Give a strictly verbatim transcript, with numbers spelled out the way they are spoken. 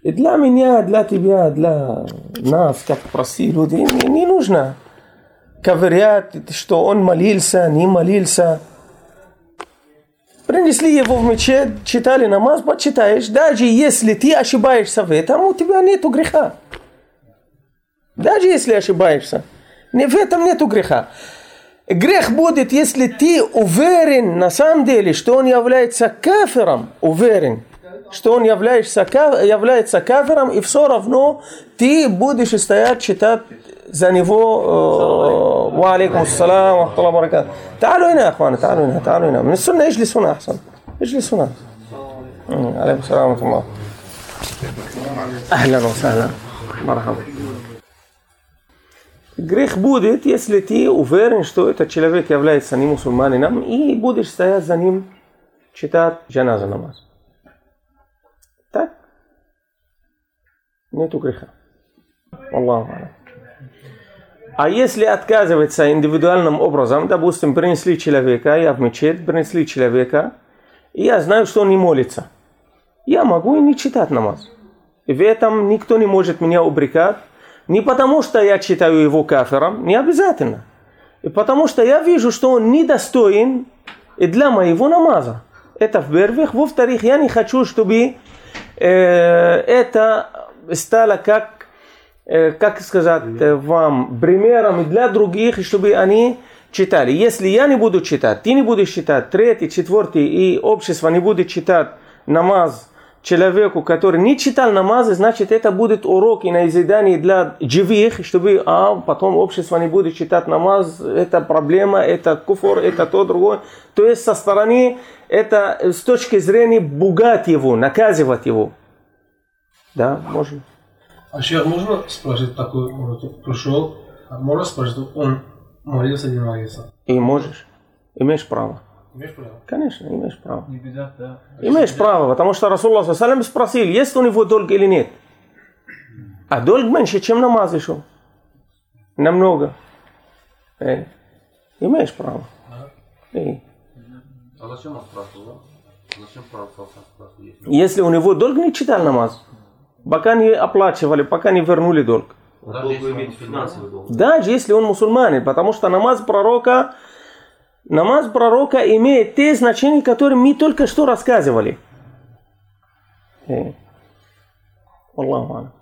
И для меня, для тебя, для нас, как простые люди, не, не нужно ковырять, что он молился, не молился. Принесли его в мечеть, читали намаз, почитаешь. Даже если ты ошибаешься в этом, у тебя нету греха. Даже если ошибаешься, в этом нету греха. Грех будет, если ты уверен на самом деле, что он является кафиром, уверен, что он является, является кафиром, и все равно ты будешь стоять, читать за него. Ва алейкум ассалам, ва рахматуллахи ва баракатух. تعالوا هنا يا اخوان, تعالوا هنا, تعالوا هنا. من السنة اجلس هنا احسن. اجلس هنا. عليكم السلام ورحمة الله. أهلا وسهلا. مرحبا. Грех будет, если ты уверен, что этот человек является не мусульманином, и будешь стоять за ним, читать джаназа намаз. Так? Нету греха. Аллаху алейкум. А если отказывается индивидуальным образом, допустим, принесли человека, я в мечеть, принесли человека, и я знаю, что он не молится, я могу и не читать намаз. И в этом никто не может меня упрекать, не потому что я считаю его кафиром, не обязательно, и потому что я вижу, что он недостоин и для моего намаза. Это в-первых. Во-вторых, я не хочу, чтобы э, это стало как как сказать вам, примером для других, чтобы они читали. Если я не буду читать, ты не будешь читать, третий, четвертый, и общество не будет читать намаз человеку, который не читал намазы, значит, это будет урок и назидание для живых, чтобы а, потом общество не будет читать намаз, это проблема, это куфр, это то, другое. То есть со стороны, это с точки зрения бугать его, наказывать его. Да, можно. А шейх, можно спросить такой, может, пришел, а можно спросить, он молился, не молился? И можешь, имеешь право. Имеешь право? Конечно, имеешь право. Не беда, да. Имеешь право, потому что Расулуллах саллаллаху алейхи ва саллям спросил, есть у него долг или нет. А долг меньше, чем намаз еще. Намного. Эй. Имеешь право. Эй. А зачем он спрашивал? Зачем право спрашивал? Если у него долг, не читал намаз. Пока не оплачивали, пока не вернули долг. Даже если иметь финансовый долг. Даже если он мусульманин, потому что намаз пророка, намаз пророка имеет те значения, которые мы только что рассказывали. Аллаху алейкум.